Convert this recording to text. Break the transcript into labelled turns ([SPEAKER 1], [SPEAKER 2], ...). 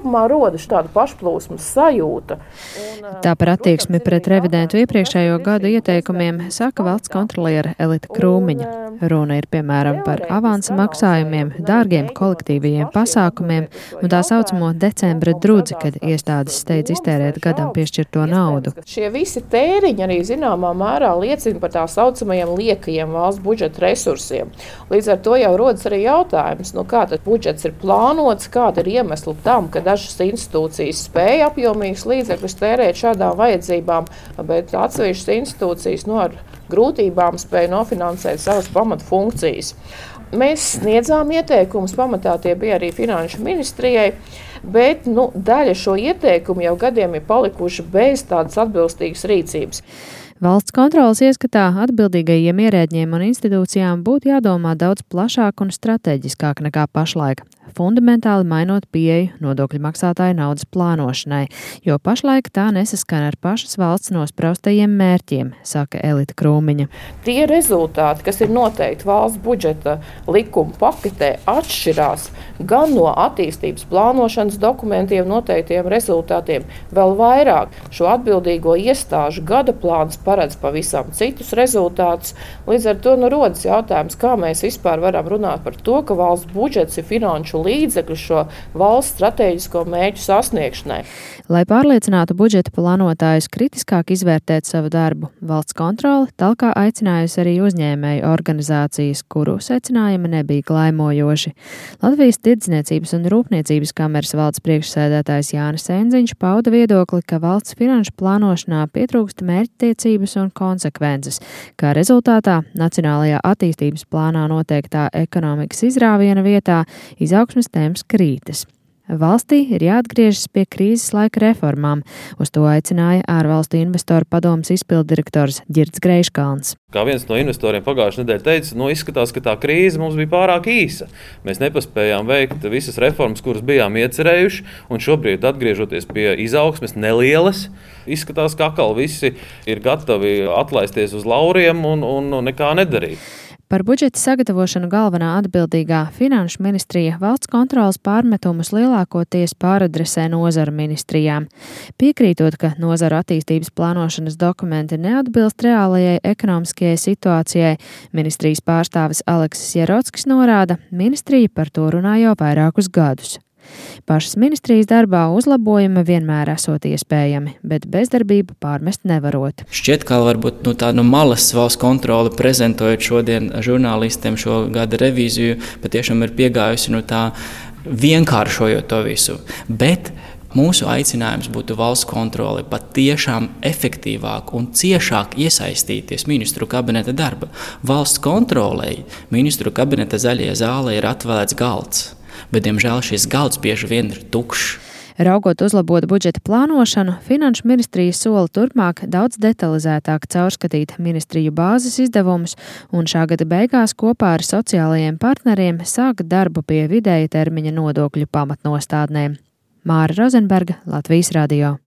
[SPEAKER 1] kopumā rodas tāda pašplūsmas sajūta.
[SPEAKER 2] Tā par attieksmi pret revidēto iepriekšējo gadu ieteikumiem saka valsts kontroliere Elita Krūmiņa. Runa ir piemēram par avansa maksājumiem, dārgiem kolektīvajiem pasākumiem un tā saucamo decembra drudzi, kad iestādes steidz iztērēt gadam piešķirto naudu.
[SPEAKER 1] Šie visi tēriņi arī zināmā mērā liecina par tā saucamajiem liekajiem valsts budžeta resursiem. Līdz ar to jau rodas arī jautājums, kā tad budžets ir plānots, kāda ir iemesla tam, ka dažas institūcijas spēja apjomīgus līdzekļus tērēt šādām vajadzībām, bet atsevišķas institūcijas ar grūtībām spēja nofinansēt savas pamatfunkcijas. Mēs sniedzām ieteikumus, pamatā tie bija arī Finanšu ministrijai, bet daļa šo ieteikumu jau gadiem ir palikuši bez tādas atbilstīgas rīcības.
[SPEAKER 2] Valsts kontroles ieskatā atbildīgajiem ierēdņiem un institūcijām būtu jādomā daudz plašāk un strateģiskāk nekā pašlaik, fundamentāli mainot pieeju nodokļu maksātāju naudas plānošanai, jo pašlaik tā nesaskan ar pašas valsts nospraustajiem mērķiem, saka Elita Krūmiņa.
[SPEAKER 1] Tie rezultāti, kas ir noteikti valsts budžeta likuma paketē, atšķirās gan no attīstības plānošanas dokumentiem noteiktiem rezultātiem. Vēl vairāk šo atbildīgo iestāžu gada plāns paredz pavisam citus rezultātus. Līdz ar to rodas jautājums, kā mēs vispār varam runāt par to, ka valsts budžets ir finanšu līdzekļu šo valsts strateģisko mērķu sasniegšanai.
[SPEAKER 2] Lai pārliecinātu budžeta plānotājus kritiskāk izvērtēt savu darbu, valsts kontrole talkā aicinājusi arī uzņēmēju organizācijas, kuru secinājumi nebija glaimojoši. Latvijas Tirdzniecības un Rūpniecības kameras valdes priekšsēdētājs Jānis Enziņš pauda viedokli, ka valsts finanšu plānošanā pietrūkst mērķtiecības un konsekvences, kā rezultātā Nacionālajā attīstības plānā noteiktā ekonomikas izrāviena vietā izaugsmes temps krītas. Valstī ir jāatgriežas pie krīzes laika reformām. Uz to aicināja ārvalstu investoru padomes izpilddirektors Ģirds Greiškalns.
[SPEAKER 3] Kā viens no investoriem pagājušajā nedēļā teica, izskatās, ka tā krīze mums bija pārāk īsa. Mēs nepaspējām veikt visas reformas, kuras bijām iecerējuši, un šobrīd, atgriežoties pie izaugsmes nelielas, izskatās, ka atkal visi ir gatavi atlaisties uz lauriem un nekā nedarīt.
[SPEAKER 2] Par budžeta sagatavošanu galvenā atbildīgā Finanšu ministrija valsts kontroles pārmetumus lielākoties pāradresē nozaru ministrijām. Piekrītot, ka nozaru attīstības plānošanas dokumenti neatbilst reālajai ekonomiskajai situācijai, ministrijas pārstāvis Aleksis Jerotskis norāda, ministrija par to runā jau vairākus gadus. Pašas ministrijas darbā uzlabojumi vienmēr esot iespējami, bet bezdarbību pārmest nevarot.
[SPEAKER 4] Šķiet, ka varbūt tā no malas valsts kontrole prezentojot šodien žurnālistiem šo gada revīziju, patiešām ir piegājusi tā vienkāršojot to visu. Bet mūsu aicinājums būtu valsts kontrole patiešām efektīvāk un ciešāk iesaistīties ministru kabineta darba. Valsts kontrolei ministru kabineta zaļajā zālē ir atvēlēts galds. Bet, diemžēl, šis galds bieži vien ir tukšs.
[SPEAKER 2] Raugot uzlabot budžeta plānošanu, Finanšu ministrija sola turpmāk daudz detalizētāk caurskatīt ministriju bāzes izdevumus un šā gada beigās kopā ar sociālajiem partneriem sākt darbu pie vidēja termiņa nodokļu pamatnostādnēm. Māra Rozenberga, Latvijas radio.